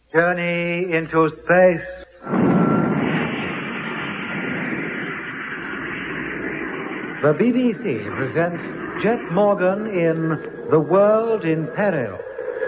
Journey into space. The BBC presents Jet Morgan in The World in Peril.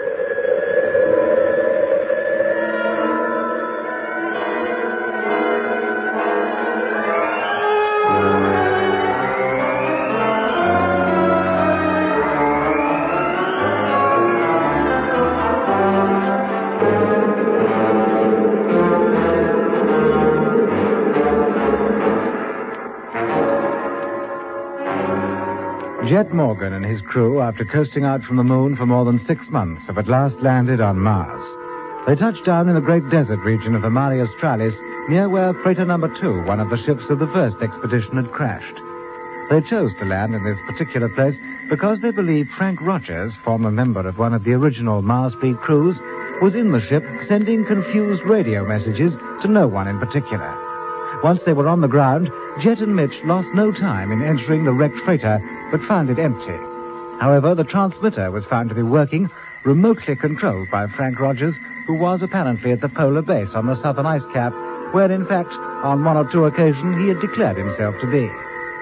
Jet Morgan and his crew, after coasting out from the moon for more than 6 months, have at last landed on Mars. They touched down in the great desert region of the Mare Australis, near where freighter number 2, one of the ships of the first expedition, had crashed. They chose to land in this particular place because they believed Frank Rogers, former member of one of the original Mars fleet crews, was in the ship sending confused radio messages to no one in particular. Once they were on the ground, Jet and Mitch lost no time in entering the wrecked freighter, but found it empty. However, the transmitter was found to be working, remotely controlled by Frank Rogers, who was apparently at the polar base on the southern ice cap, where, in fact, on one or two occasions he had declared himself to be.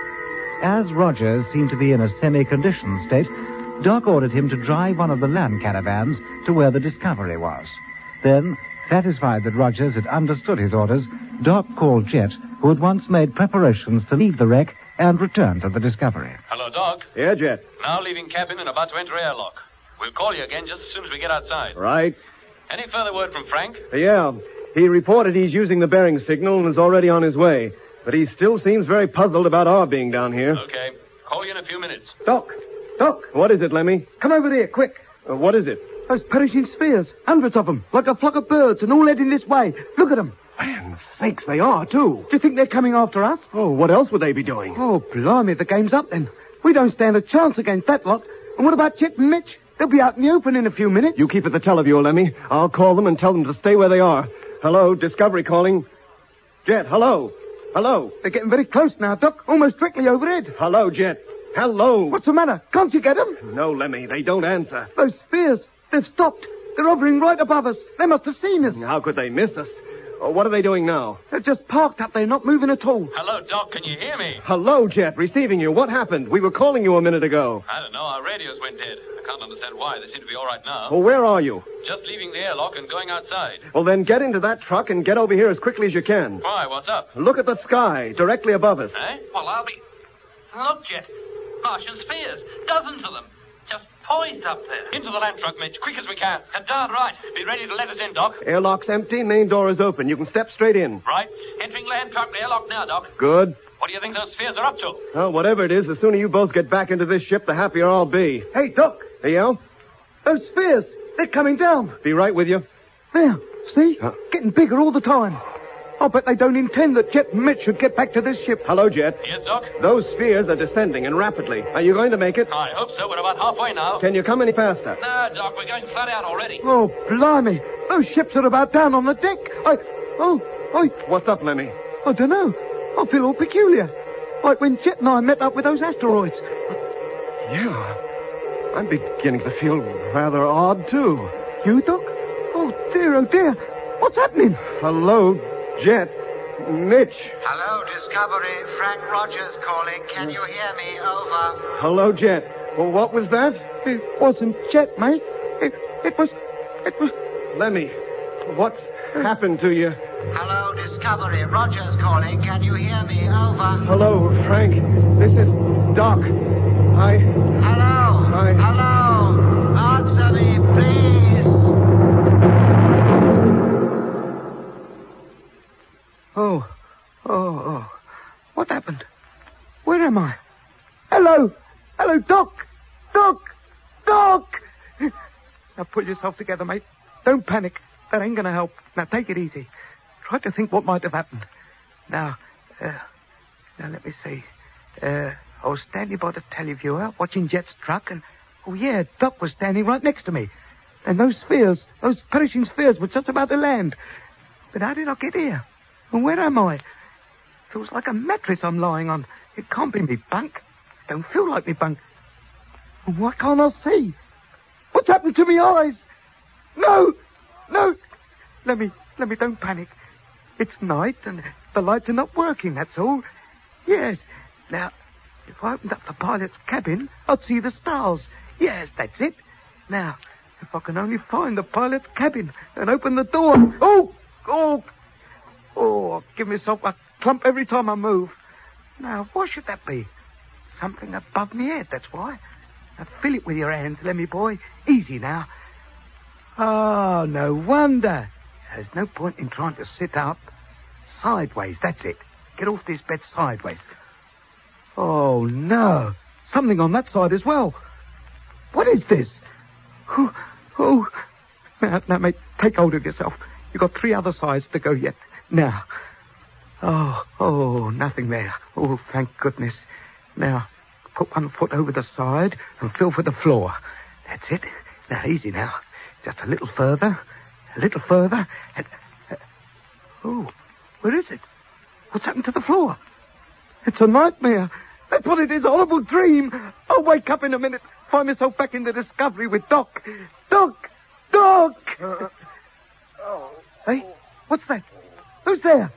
As Rogers seemed to be in a semi-conditioned state, Doc ordered him to drive one of the land caravans to where the Discovery was. Then, satisfied that Rogers had understood his orders, Doc called Jet, who had once made preparations to leave the wreck and return to the Discovery. Hello, Doc. Yeah, Jet. Now leaving cabin and about to enter airlock. We'll call you again just as soon as we get outside. Right. Any further word from Frank? Yeah. He reported he's using the bearing signal and is already on his way. But he still seems very puzzled about our being down here. Okay. Call you in a few minutes. Doc! What is it, Lemmy? Come over here, quick. What is it? Those perishing spheres. Hundreds of them, like a flock of birds, and all heading this way. Look at them. Man, sakes, they are, too. Do you think they're coming after us? Oh, what else would they be doing? Oh, blimey, the game's up then. We don't stand a chance against that lot. And what about Jet and Mitch? They'll be out in the open in a few minutes. You keep at the teleview, Lemmy. I'll call them and tell them to stay where they are. Hello, Discovery calling. Jet, hello. Hello. They're getting very close now, Doc. Almost directly overhead. Hello, Jet. Hello. What's the matter? Can't you get them? No, Lemmy, they don't answer. Those spheres. They've stopped. They're hovering right above us. They must have seen us. How could they miss us? What are they doing now? They're just parked up there, not moving at all. Hello, Doc. Can you hear me? Hello, Jet. Receiving you. What happened? We were calling you a minute ago. I don't know. Our radios went dead. I can't understand why. They seem to be all right now. Well, where are you? Just leaving the airlock and going outside. Well, then get into that truck and get over here as quickly as you can. Why? What's up? Look at the sky, directly above us. Eh? Well, I'll be... Look, Jet. Martian spheres. Dozens of them. Just poised up there. Into the land truck, Mitch. Quick as we can. You're darn right. Be ready to let us in, Doc. Airlock's empty, main door is open. You can step straight in. Right. Entering land truck airlock now, Doc. Good. What do you think those spheres are up to? Well, whatever it is, the sooner you both get back into this ship, the happier I'll be. Hey, Doc. Hey, Al? Those spheres. They're coming down. Be right with you. There. See? Getting bigger all the time. I'll bet they don't intend that Jet and Mitch should get back to this ship. Hello, Jet. Yes, Doc? Those spheres are descending, and rapidly. Are you going to make it? I hope so. We're about halfway now. Can you come any faster? No, Doc, we're going flat out already. Oh, blimey. Those ships are about down on the deck. What's up, Lemmy? I don't know. I feel all peculiar. Like when Jet and I met up with those asteroids. Yeah. I'm beginning to feel rather odd, too. You, Doc? Oh, dear. What's happening? Hello, Jet. Mitch. Hello, Discovery. Frank Rogers calling. Can you hear me? Over. Hello, Jet. Well, what was that? It wasn't Jet, mate. It was... Lemmy, what's happened to you? Hello, Discovery. Rogers calling. Can you hear me? Over. Hello, Frank. This is Doc. Hello. Hello. Answer me, please. Oh. What happened? Where am I? Hello, Doc. Now pull yourself together, mate. Don't panic. That ain't gonna help. Now take it easy. Try to think what might have happened. Now let me see. I was standing by the televiewer, watching Jet's truck, and... Oh, yeah, Doc was standing right next to me. And those perishing spheres were just about to land. But how did I get here? And where am I? Feels like a mattress I'm lying on. It can't be me bunk. Don't feel like me bunk. And why can't I see? What's happened to me eyes? No! Let me, don't panic. It's night and the lights are not working, that's all. Yes. Now, if I opened up the pilot's cabin, I'd see the stars. Yes, that's it. Now, if I can only find the pilot's cabin and open the door. Oh, I give myself a clump every time I move. Now, what should that be? Something above my head, that's why. Now, feel it with your hands, Lemmy boy. Easy now. Oh, no wonder. There's no point in trying to sit up. Sideways, that's it. Get off this bed sideways. Oh, no. Something on that side as well. What is this? Oh. Now, mate, take hold of yourself. You've got 3 other sides to go yet. Now. Oh, nothing there. Oh, thank goodness. Now, put one foot over the side and feel for the floor. That's it. Now, easy now. Just a little further. And, where is it? What's happened to the floor? It's a nightmare. That's what it is, a horrible dream. I'll wake up in a minute, find myself back in the Discovery with Doc. Doc! Hey, what's that? Who's there?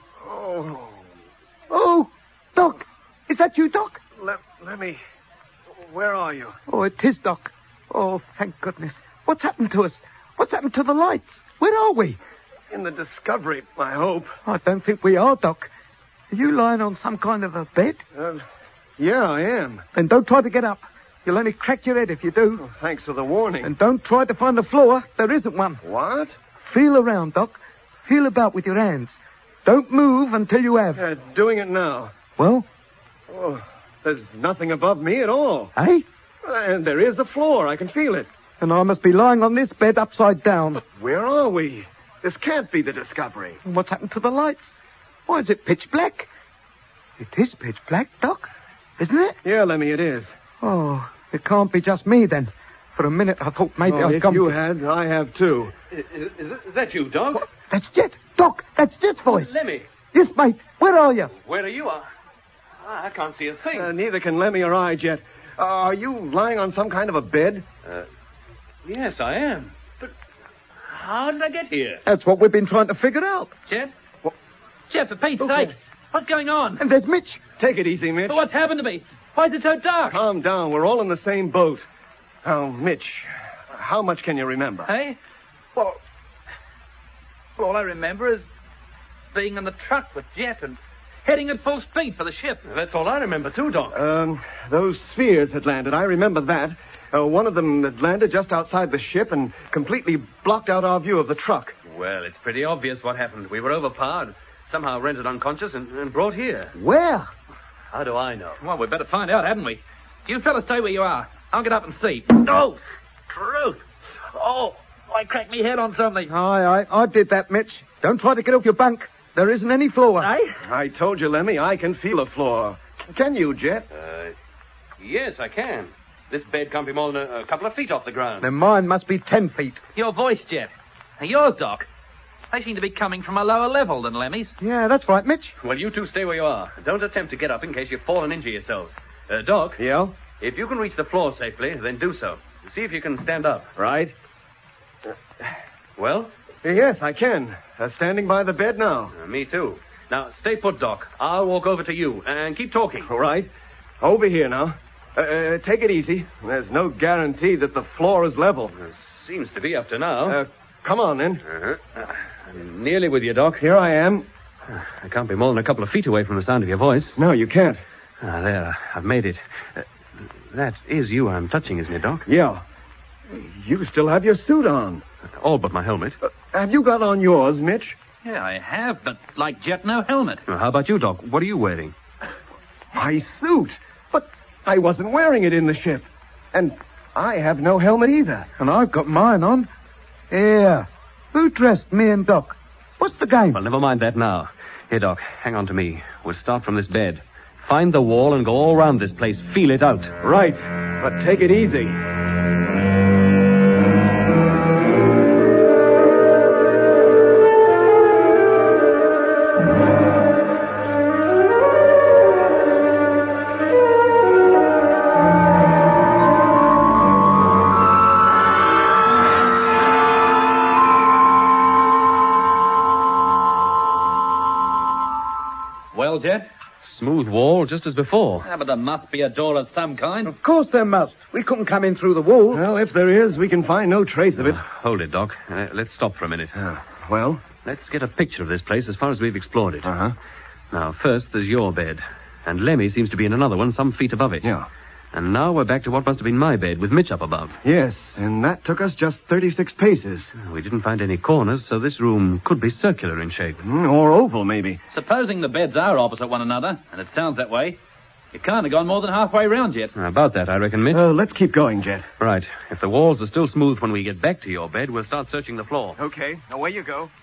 Oh, Doc. Is that you, Doc? Let me... Where are you? Oh, it is, Doc. Oh, thank goodness. What's happened to us? What's happened to the lights? Where are we? In the Discovery, I hope. I don't think we are, Doc. Are you lying on some kind of a bed? Yeah, I am. Then don't try to get up. You'll only crack your head if you do. Oh, thanks for the warning. And don't try to find the floor. There isn't one. What? Feel around, Doc. Feel about with your hands. Don't move until you have. Doing it now. Well? Oh, there's nothing above me at all. Eh? And there is a floor. I can feel it. And I must be lying on this bed upside down. But where are we? This can't be the Discovery. And what's happened to the lights? Why is it pitch black? It is pitch black, Doc. Isn't it? Yeah, Lemmy, it is. Oh, it can't be just me then. For a minute I thought maybe I'd if come... you had, I have too. Is that you, Doc? What? That's Jet. Doc, that's Jet's voice. Lemmy. Yes, mate. Where are you? Where are you? I can't see a thing. Neither can Lemmy or I, Jet. Are you lying on some kind of a bed? Yes, I am. But how did I get here? That's what we've been trying to figure out. Jet? What? Jet, for Pete's sake. What's going on? And there's Mitch. Take it easy, Mitch. But what's happened to me? Why is it so dark? Calm down. We're all in the same boat. Now, Mitch, how much can you remember? Hey? Well, all I remember is being in the truck with Jet and heading at full speed for the ship. That's all I remember, too, Doc. Those spheres had landed. I remember that. One of them had landed just outside the ship and completely blocked out our view of the truck. Well, it's pretty obvious what happened. We were overpowered, somehow rendered unconscious, and brought here. Where? How do I know? Well, we'd better find out, hadn't we? You fellas stay where you are. I'll get up and see. Oh, truth. Oh, I cracked me head on something. Aye, I did that, Mitch. Don't try to get off your bunk. There isn't any floor. Eh? I told you, Lemmy, I can feel a floor. Can you, Jet? Yes, I can. This bed can't be more than a couple of feet off the ground. Then mine must be 10 feet. Your voice, Jet. And yours, Doc. They seem to be coming from a lower level than Lemmy's. Yeah, that's right, Mitch. Well, you two stay where you are. Don't attempt to get up in case you fall and injure yourselves. Doc? Yeah? If you can reach the floor safely, then do so. See if you can stand up. Right. Well? Yes, I can. Standing by the bed now. Me too. Now, stay put, Doc. I'll walk over to you and keep talking. All right. Over here now. Take it easy. There's no guarantee that the floor is level. Seems to be up to now. Come on, then. I'm nearly with you, Doc. Here I am. I can't be more than a couple of feet away from the sound of your voice. No, you can't. There. I've made it. That is you I'm touching, isn't it, Doc? Yeah. You still have your suit on. All but my helmet. Have you got on yours, Mitch? Yeah, I have, but like Jet, no helmet. Well, how about you, Doc? What are you wearing? My suit. But I wasn't wearing it in the ship. And I have no helmet either. And I've got mine on. Here. Who dressed me and Doc? What's the game? Well, never mind that now. Here, Doc, hang on to me. We'll start from this bed. Find the wall and go all round this place. Feel it out. Right. But take it easy. Jet? Smooth wall, just as before. Yeah, but there must be a door of some kind. Of course there must. We couldn't come in through the wall. Well, if there is, we can find no trace of it. Hold it, Doc. Let's stop for a minute. Well? Let's get a picture of this place as far as we've explored it. Uh-huh. Now, first, there's your bed. And Lemmy seems to be in another one some feet above it. Yeah. And now we're back to what must have been my bed, with Mitch up above. Yes, and that took us just 36 paces. We didn't find any corners, so this room could be circular in shape. Or oval, maybe. Supposing the beds are opposite one another, and it sounds that way, you can't have gone more than halfway round yet. About that, I reckon, Mitch. Let's keep going, Jet. Right. If the walls are still smooth when we get back to your bed, we'll start searching the floor. Okay, away you go.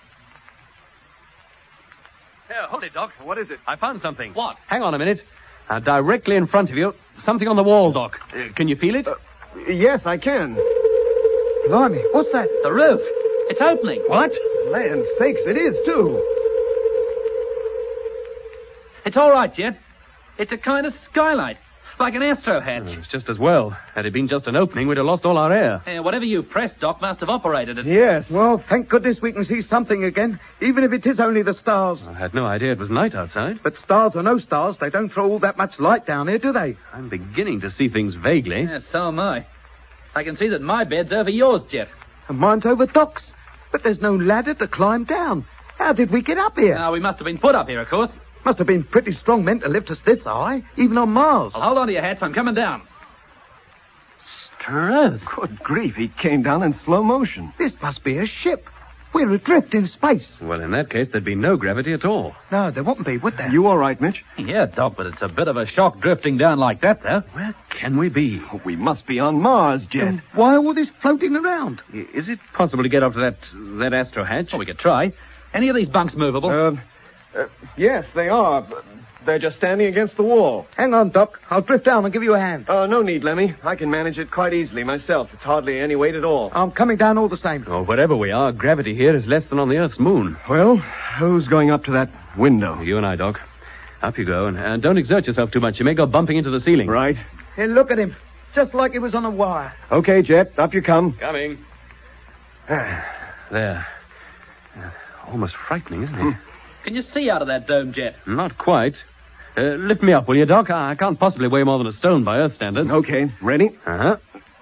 Here, hold it, Doc. What is it? I found something. What? Hang on a minute. Directly in front of you, something on the wall, Doc. Can you feel it? Yes, I can. Blimey, what's that? The roof. It's opening. What? Land sakes, it is, too. It's all right, Jet. It's a kind of skylight, like an astro hatch. It's just as well. Had it been just an opening, we'd have lost all our air. Whatever you pressed, Doc, must have operated it. Yes. Well, thank goodness we can see something again, even if it is only the stars. I had no idea it was night outside. But stars or no stars, they don't throw all that much light down here, do they? I'm beginning to see things vaguely. Yeah, so am I. I can see that my bed's over yours, Jet. And mine's over Doc's. But there's no ladder to climb down. How did we get up here? Now, we must have been put up here, of course. Must have been pretty strong men to lift us this high, even on Mars. Well, hold on to your hats. I'm coming down. Earth. Good grief, he came down in slow motion. This must be a ship. We're adrift in space. Well, in that case, there'd be no gravity at all. No, there wouldn't be, would there? You all right, Mitch? Yeah, Doc, but it's a bit of a shock drifting down like that, though. Where can we be? We must be on Mars, Jet. Then why all this floating around? Is it possible to get up to that astro hatch? Well, we could try. Any of these bunks movable? Yes, they are. They're just standing against the wall. Hang on, Doc. I'll drift down and give you a hand. No need, Lemmy. I can manage it quite easily myself. It's hardly any weight at all. I'm coming down all the same. Oh, wherever we are, gravity here is less than on the Earth's moon. Well, who's going up to that window? You and I, Doc. Up you go, and don't exert yourself too much. You may go bumping into the ceiling. Right. Hey, look at him. Just like he was on a wire. Okay, Jet, up you come. Coming. There. Almost frightening, isn't it? Can you see out of that dome, Jet? Not quite. Lift me up, will you, Doc? I can't possibly weigh more than a stone by Earth standards. Okay, ready? Uh-huh.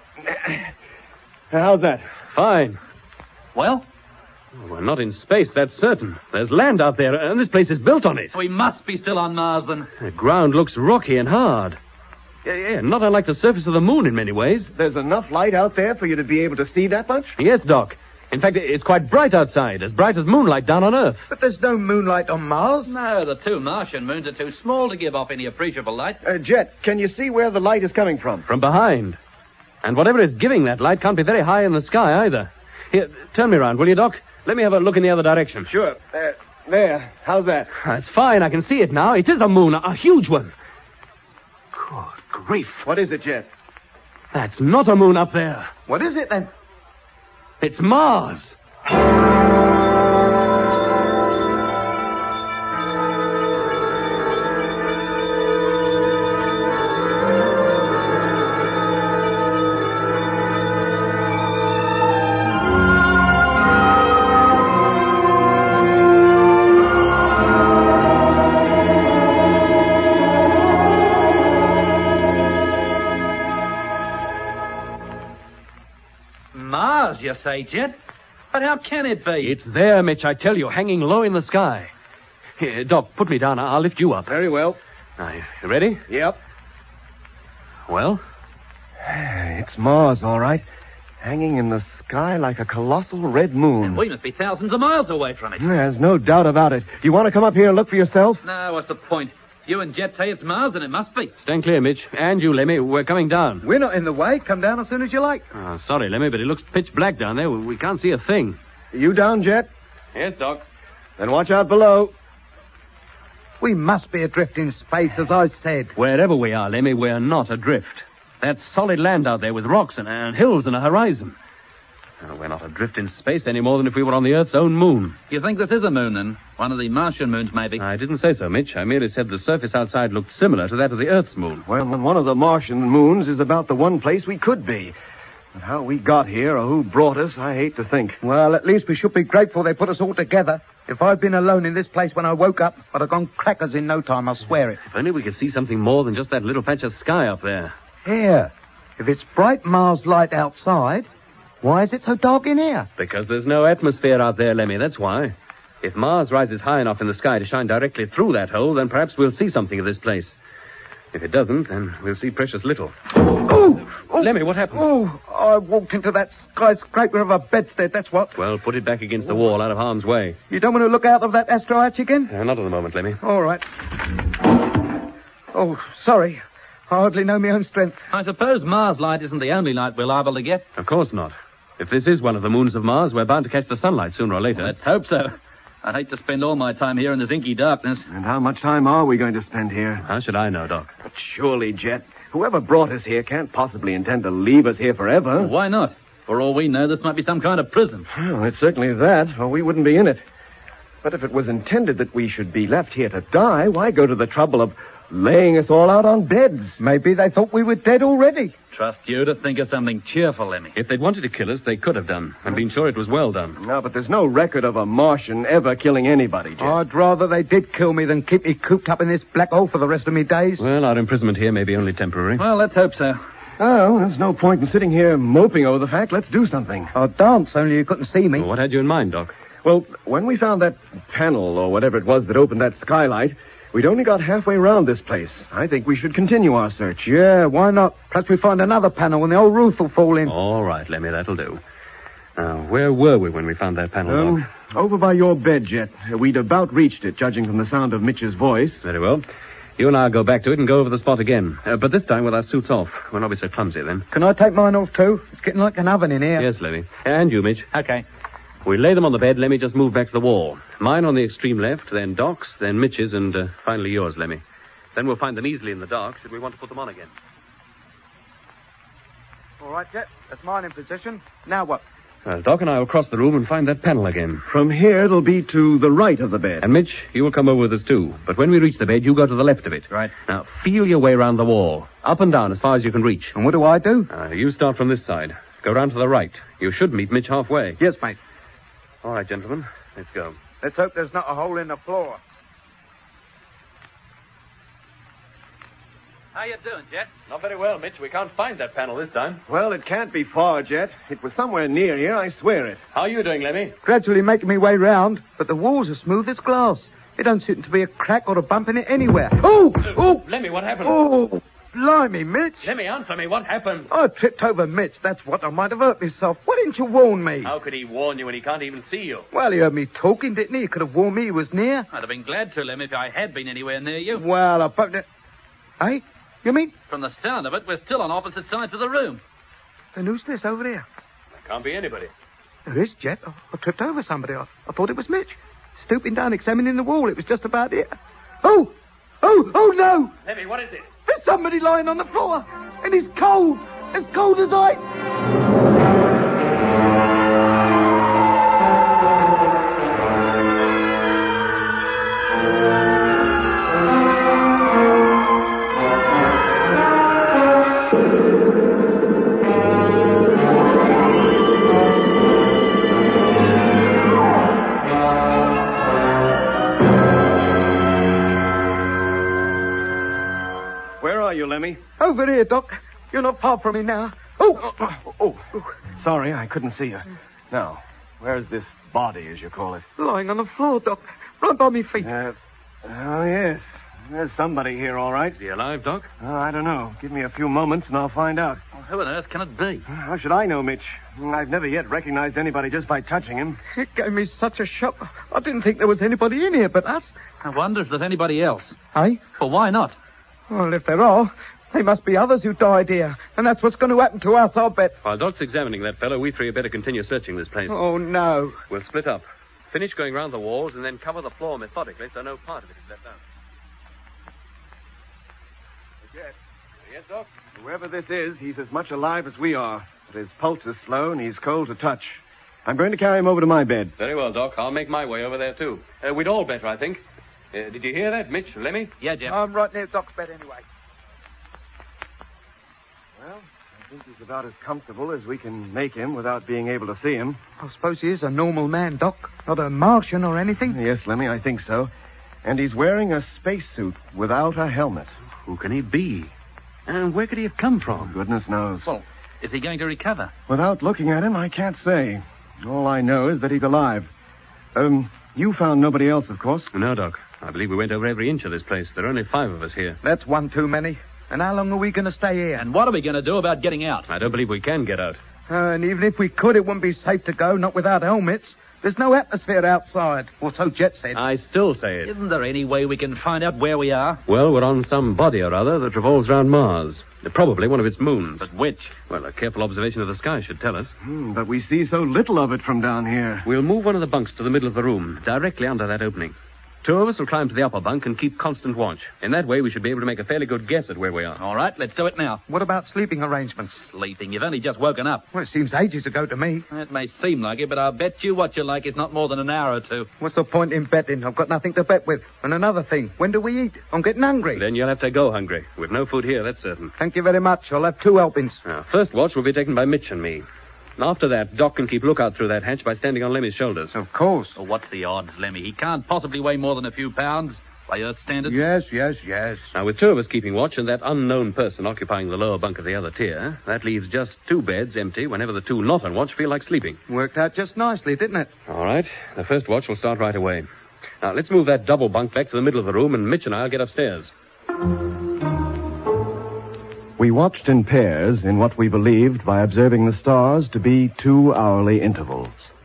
How's that? Fine. Well? We're not in space, that's certain. There's land out there, and this place is built on it. We must be still on Mars, then. The ground looks rocky and hard. Yeah, not unlike the surface of the moon in many ways. There's enough light out there for you to be able to see that much? Yes, Doc. In fact, it's quite bright outside, as bright as moonlight down on Earth. But there's no moonlight on Mars. No, the two Martian moons are too small to give off any appreciable light. Jet, can you see where the light is coming from? From behind. And whatever is giving that light can't be very high in the sky either. Here, turn me around, will you, Doc? Let me have a look in the other direction. Sure. There. How's that? That's fine. I can see it now. It is a moon, a huge one. Good grief. What is it, Jet? That's not a moon up there. What is it, then? It's Mars. Mars, you say, Jet? But how can it be? It's there, Mitch, I tell you, hanging low in the sky. Here, Doc, put me down. I'll lift you up. Very well. Now, you ready? Yep. Well? It's Mars, all right. Hanging in the sky like a colossal red moon. And we must be thousands of miles away from it. There's no doubt about it. You want to come up here and look for yourself? No, what's the point? You and Jet say it's Mars, then it must be. Stand clear, Mitch. And you, Lemmy. We're coming down. We're not in the way. Come down as soon as you like. Oh, sorry, Lemmy, but it looks pitch black down there. We can't see a thing. You down, Jet? Yes, Doc. Then watch out below. We must be adrift in space, as I said. Wherever we are, Lemmy, we're not adrift. That's solid land out there with rocks and hills and a horizon. We're not adrift in space any more than if we were on the Earth's own moon. You think this is a moon, then? One of the Martian moons, maybe? I didn't say so, Mitch. I merely said the surface outside looked similar to that of the Earth's moon. Well, then one of the Martian moons is about the one place we could be. But how we got here or who brought us, I hate to think. Well, at least we should be grateful they put us all together. If I'd been alone in this place when I woke up, I'd have gone crackers in no time, I'll swear it. If only we could see something more than just that little patch of sky up there. Here, if it's bright Mars light outside, why is it so dark in here? Because there's no atmosphere out there, Lemmy, that's why. If Mars rises high enough in the sky to shine directly through that hole, then perhaps we'll see something of this place. If it doesn't, then we'll see precious little. Oh! Lemmy, what happened? Oh, I walked into that skyscraper of a bedstead, that's what. Well, put it back against the wall, out of harm's way. You don't want to look out of that astro hatch again? Not at the moment, Lemmy. All right. Oh, sorry. I hardly know my own strength. I suppose Mars light isn't the only light we're liable to get. Of course not. If this is one of the moons of Mars, we're bound to catch the sunlight sooner or later. Let's hope so. I'd hate to spend all my time here in this inky darkness. And how much time are we going to spend here? How should I know, Doc? But surely, Jet, whoever brought us here can't possibly intend to leave us here forever. Why not? For all we know, this might be some kind of prison. Well, it's certainly that, or we wouldn't be in it. But if it was intended that we should be left here to die, why go to the trouble of laying us all out on beds? Maybe they thought we were dead already. Trust you to think of something cheerful, Lemmy. If they'd wanted to kill us, they could have done, and been sure it was well done. No, but there's no record of a Martian ever killing anybody, Jet. I'd rather they did kill me than keep me cooped up in this black hole for the rest of me days. Well, our imprisonment here may be only temporary. Well, let's hope so. Oh, there's no point in sitting here moping over the fact. Let's do something. I'd dance, only you couldn't see me. Well, what had you in mind, Doc? Well, when we found that panel, or whatever it was that opened that skylight, we'd only got halfway around this place. I think we should continue our search. Yeah, why not? Perhaps we find another panel and the whole roof will fall in. All right, Lemmy, that'll do. Now, where were we when we found that panel, Doc? Over by your bed, Jet. We'd about reached it, judging from the sound of Mitch's voice. Very well. You and I'll go back to it and go over the spot again. But this time with our suits off. We'll not be so clumsy then. Can I take mine off too? It's getting like an oven in here. Yes, Lemmy. And you, Mitch. Okay. We lay them on the bed. Lemmy, just move back to the wall. Mine on the extreme left, then Doc's, then Mitch's, and finally yours, Lemmy. Then we'll find them easily in the dark, should we want to put them on again. All right, Jet. That's mine in position. Now what? Well, Doc and I will cross the room and find that panel again. From here, it'll be to the right of the bed. And, Mitch, you will come over with us, too. But when we reach the bed, you go to the left of it. Right. Now, feel your way around the wall. Up and down as far as you can reach. And what do I do? You start from this side. Go round to the right. You should meet Mitch halfway. Yes, mate. All right, gentlemen. Let's go. Let's hope there's not a hole in the floor. How you doing, Jet? Not very well, Mitch. We can't find that panel this time. Well, it can't be far, Jet. It was somewhere near here, I swear it. How are you doing, Lemmy? Gradually making me way round, but the walls are smooth as glass. It don't seem to be a crack or a bump in it anywhere. Oh! Oh! Lemmy, what happened? Oh! Blimey, Mitch. Lemmy, answer me. What happened? I tripped over Mitch. That's what. I might have hurt myself. Why didn't you warn me? How could he warn you when he can't even see you? Well, he heard me talking, didn't he? He could have warned me he was near. I'd have been glad to, Lemmy, if I had been anywhere near you. Well, I bumped it. Hey? You mean? From the sound of it, we're still on opposite sides of the room. Then who's this over there? There can't be anybody. There is, Jet. I tripped over somebody. I thought it was Mitch. Stooping down, examining the wall. It was just about it. Oh! Oh! Oh, no! Lemmy, what is it? There's somebody lying on the floor. And he's cold. As cold as ice. Lemmy? Over here, Doc. You're not far from me now. Oh! Sorry, I couldn't see you. Now, where's this body, as you call it? Lying on the floor, Doc. Right by me feet. Oh, yes. There's somebody here, all right. Is he alive, Doc? Oh, I don't know. Give me a few moments and I'll find out. Well, who on earth can it be? How should I know, Mitch? I've never yet recognized anybody just by touching him. It gave me such a shock. I didn't think there was anybody in here but us. I wonder if there's anybody else. Hey? Well, why not? Well, if there are, there must be others who died here. And that's what's going to happen to us, I'll bet. While Doc's examining that fellow, we three had better continue searching this place. Oh, no. We'll split up. Finish going round the walls and then cover the floor methodically so no part of it is left out. Yes, Doc? Whoever this is, he's as much alive as we are. But his pulse is slow and he's cold to touch. I'm going to carry him over to my bed. Very well, Doc. I'll make my way over there, too. We'd all better, I think. Did you hear that, Mitch? Lemmy? Yeah, Jim. I'm right near Doc's bed anyway. Well, I I think he's about as comfortable as we can make him without being able to see him. I suppose he is a normal man, Doc. Not a Martian or anything. Yes, Lemmy, I think so. And he's wearing a spacesuit without a helmet. Who can he be? And where could he have come from? Goodness knows. Well, is he going to recover? Without looking at him, I can't say. All I know is that he's alive. You found nobody else, of course. No, Doc. I believe we went over every inch of this place. There are only 5 of us here. That's one too many. And how long are we going to stay here? And what are we going to do about getting out? I don't believe we can get out. And even if we could, it wouldn't be safe to go, not without helmets. There's no atmosphere outside. Or so Jet said. I still say it. Isn't there any way we can find out where we are? Well, we're on some body or other that revolves around Mars. Probably one of its moons. But which? Well, a careful observation of the sky should tell us. But we see so little of it from down here. We'll move one of the bunks to the middle of the room, directly under that opening. 2 of us will climb to the upper bunk and keep constant watch. In that way, we should be able to make a fairly good guess at where we are. All right, let's do it now. What about sleeping arrangements? Sleeping? You've only just woken up. Well, it seems ages ago to me. It may seem like it, but I'll bet you what you like it's not more than an hour or 2. What's the point in betting? I've got nothing to bet with. And another thing, when do we eat? I'm getting hungry. Then you'll have to go hungry. We've no food here, that's certain. Thank you very much. I'll have 2 helpings. Now, first watch will be taken by Mitch and me. After that, Doc can keep lookout through that hatch by standing on Lemmy's shoulders. Of course. Well, what's the odds, Lemmy? He can't possibly weigh more than a few pounds by Earth standards. Yes. Now, with 2 of us keeping watch and that unknown person occupying the lower bunk of the other tier, that leaves just 2 beds empty whenever the 2 not on watch feel like sleeping. Worked out just nicely, didn't it? All right. The first watch will start right away. Now, let's move that double bunk back to the middle of the room, and Mitch and I will get upstairs. We watched in pairs in what we believed, by observing the stars, to be 2 hourly intervals.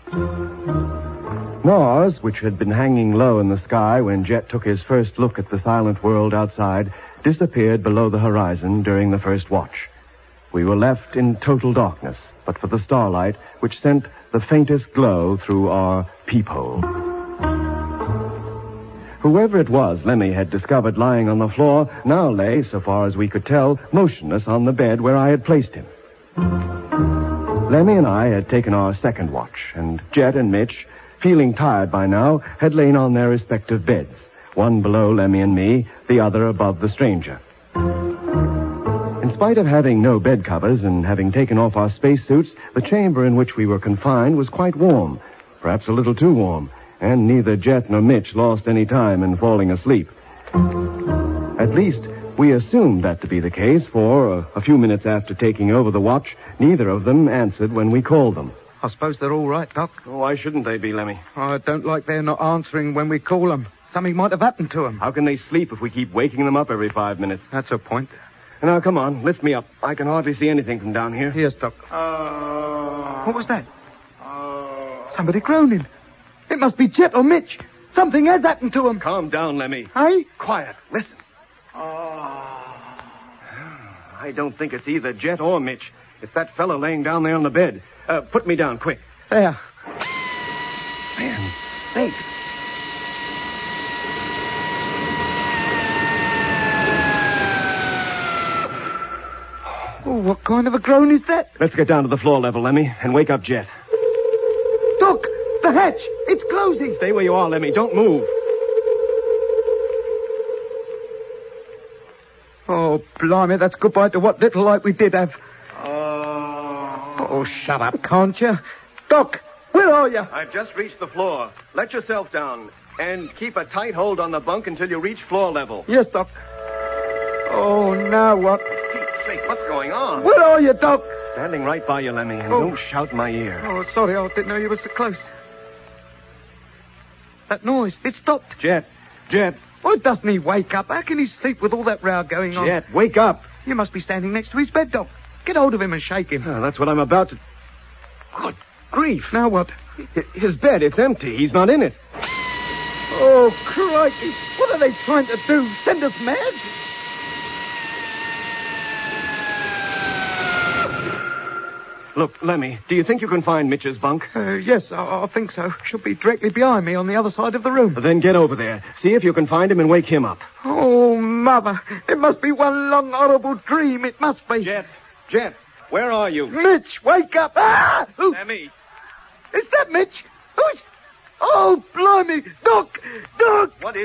Mars, which had been hanging low in the sky when Jet took his first look at the silent world outside, disappeared below the horizon during the first watch. We were left in total darkness, but for the starlight, which sent the faintest glow through our peephole. Whoever it was Lemmy had discovered lying on the floor now lay, so far as we could tell, motionless on the bed where I had placed him. Lemmy and I had taken our second watch, and Jet and Mitch, feeling tired by now, had lain on their respective beds, one below Lemmy and me, the other above the stranger. In spite of having no bed covers and having taken off our spacesuits, the chamber in which we were confined was quite warm, perhaps a little too warm, and neither Jet nor Mitch lost any time in falling asleep. At least, we assumed that to be the case, for a few minutes after taking over the watch, neither of them answered when we called them. I suppose they're all right, Doc. Oh, why shouldn't they be, Lemmy? I don't like they're not answering when we call them. Something might have happened to them. How can they sleep if we keep waking them up every 5 minutes? That's a point. Now, come on, lift me up. I can hardly see anything from down here. Yes, Doc. What was that? Somebody groaning. It must be Jet or Mitch. Something has happened to them. Calm down, Lemmy. Hey? Quiet. Listen. I don't think it's either Jet or Mitch. It's that fellow laying down there on the bed. Put me down, quick. There. Man, sakes. Oh, what kind of a groan is that? Let's get down to the floor level, Lemmy, and wake up Jet. Doc, the hatch. It's closing. Stay where you are, Lemmy. Don't move. Oh, blimey, that's goodbye to what little light we did have. Oh, shut up, can't you? Doc, where are you? I've just reached the floor. Let yourself down. And keep a tight hold on the bunk until you reach floor level. Yes, Doc. Oh, now what? For Pete's sake, what's going on? Where are you, Doc? Standing right by you, Lemmy, and don't shout in my ear. Oh, sorry, I didn't know you were so close. That noise, it stopped. Jet. Why doesn't he wake up? How can he sleep with all that row going on? Jet, wake up. You must be standing next to his bed, Doc. Get hold of him and shake him. Oh, that's what I'm about to... Good grief. Now what? His bed, it's empty. He's not in it. Oh, crikey. What are they trying to do? Send us mad? Look, Lemmy, do you think you can find Mitch's bunk? Yes, I think so. She'll be directly behind me on the other side of the room. Then get over there. See if you can find him and wake him up. Oh, Mother. It must be one long, horrible dream. It must be. Jet, where are you? Mitch, wake up. Ah! Lemmy. Is that Mitch? Who's... Oh, blimey. Doc! What is it?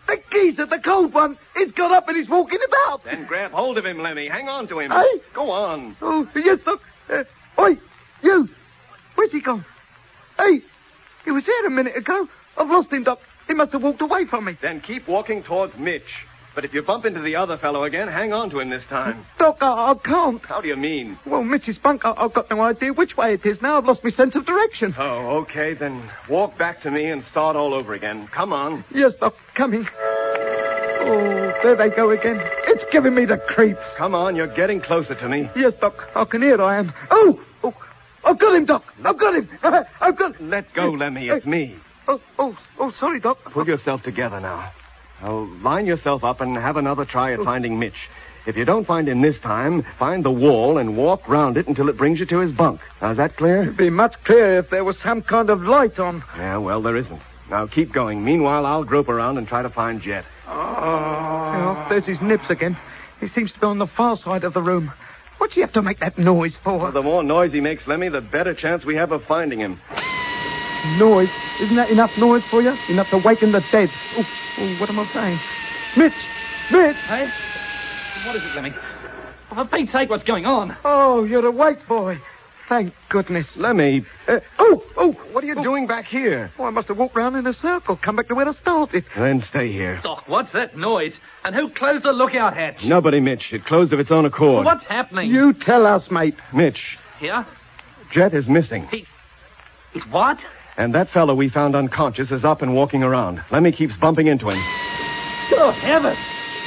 The geezer, the cold one, he's got up and he's walking about. Then grab hold of him, Lemmy. Hang on to him. Hey? Go on. Oh, yes, Doc. Oi, you. Where's he gone? Hey, he was here a minute ago. I've lost him, Doc. He must have walked away from me. Then keep walking towards Mitch. But if you bump into the other fellow again, hang on to him this time. Doc, I can't. How do you mean? Well, Mitch's bunk, I've got no idea which way it is now. I've lost my sense of direction. Oh, okay. Then walk back to me and start all over again. Come on. Yes, Doc, coming. Oh, there they go again. It's giving me the creeps. Come on, you're getting closer to me. Yes, Doc, I can hear I am. Oh, I've got him, Doc. I've got him. I've got... Let go, Lemmy. It's me. Oh, sorry, Doc. Pull yourself together now. Now, line yourself up and have another try at finding Mitch. If you don't find him this time, find the wall and walk round it until it brings you to his bunk. Now, is that clear? It'd be much clearer if there was some kind of light on. Yeah, well, there isn't. Now, keep going. Meanwhile, I'll grope around and try to find Jet. Oh, there's his nips again. He seems to be on the far side of the room. What's he have to make that noise for? Well, the more noise he makes, Lemmy, the better chance we have of finding him. Noise? Isn't that enough noise for you? Enough to waken the dead? Oh, what am I saying? Mitch! Hey? What is it, Lemmy? For Pete's sake, what's going on? Oh, you're awake, boy. Thank goodness. Lemmy. What are you doing back here? Oh, I must have walked round in a circle, come back to where I started. Then stay here. Doc, what's that noise? And who closed the lookout hatch? Nobody, Mitch. It closed of its own accord. Well, what's happening? You tell us, mate. Mitch, Yeah? Jet is missing. He's what? And that fellow we found unconscious is up and walking around. Lemmy keeps bumping into him. Good heavens!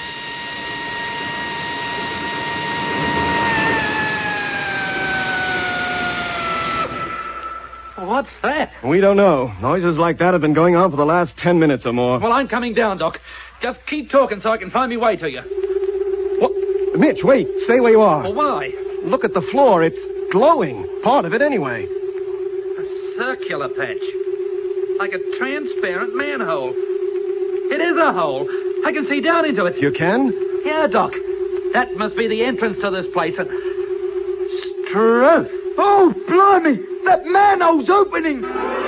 What's that? We don't know. Noises like that have been going on for the last 10 minutes or more. Well, I'm coming down, Doc. Just keep talking so I can find my way to you. What? Mitch, wait. Stay where you are. Well, why? Look at the floor. It's glowing. Part of it, anyway. A circular patch. Like a transparent manhole. It is a hole. I can see down into it. You can? Yeah, Doc. That must be the entrance to this place. And... Struth! Oh, blimey! That manhole's opening!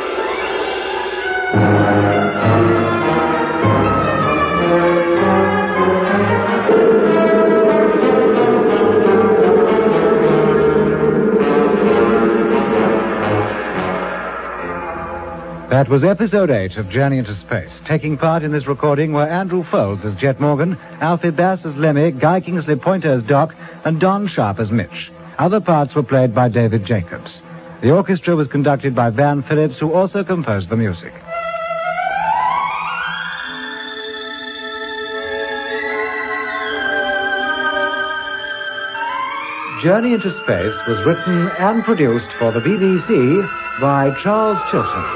That was episode 8 of Journey into Space. Taking part in this recording were Andrew Folds as Jet Morgan, Alfie Bass as Lemmy, Guy Kingsley Pointer as Doc, and Don Sharp as Mitch. Other parts were played by David Jacobs. The orchestra was conducted by Van Phillips, who also composed the music. Journey into Space was written and produced for the BBC by Charles Chilton.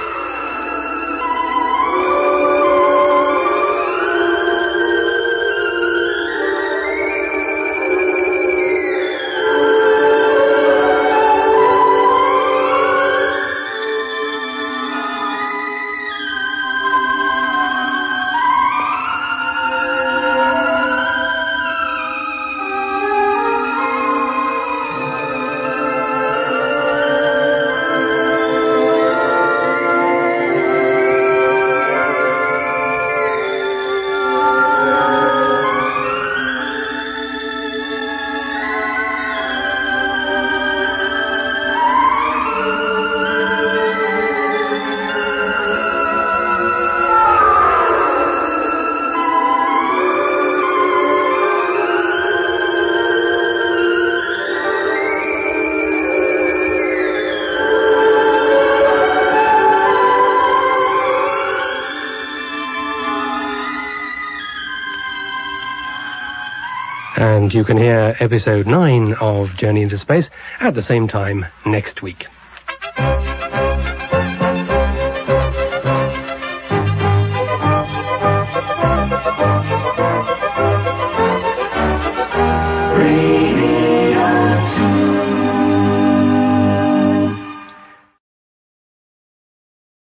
And you can hear episode 9 of Journey into Space at the same time next week.